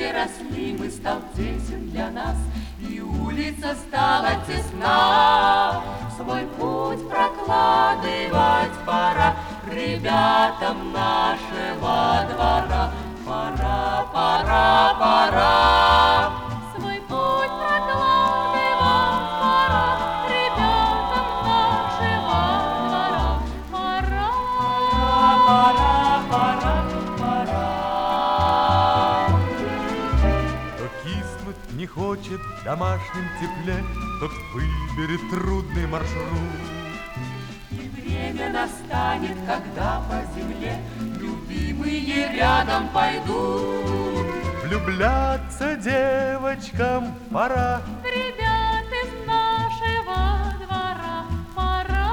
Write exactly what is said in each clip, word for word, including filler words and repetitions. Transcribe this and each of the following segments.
выросли мы, стал тесен для нас, и улица стала тесна. Свой путь прокладывать пора ребятам нашего двора. Пора, пора, пора. Свой путь прокладывать пора ребятам нашего двора. Пора, пора, пора, пора. Кто киснуть не хочет в домашнем тепле, тот выберет трудный маршрут. И время настанет, когда по земле любимые рядом пойдут. Влюбляться девочкам пора. Ребят из нашего двора пора.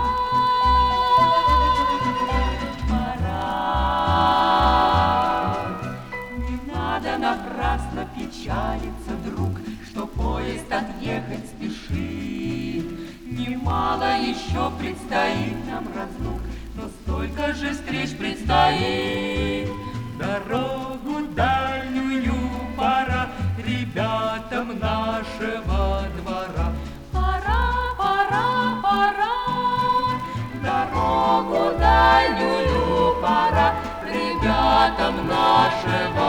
Пора. Не надо напрасно печалиться, друг, что поезд отъехать спешит. Немало еще предстоит нам разлук, но столько же встреч предстоит. Дорогу дальнюю пора ребятам нашего двора. Пора, пора, пора. Дорогу дальнюю пора ребятам нашего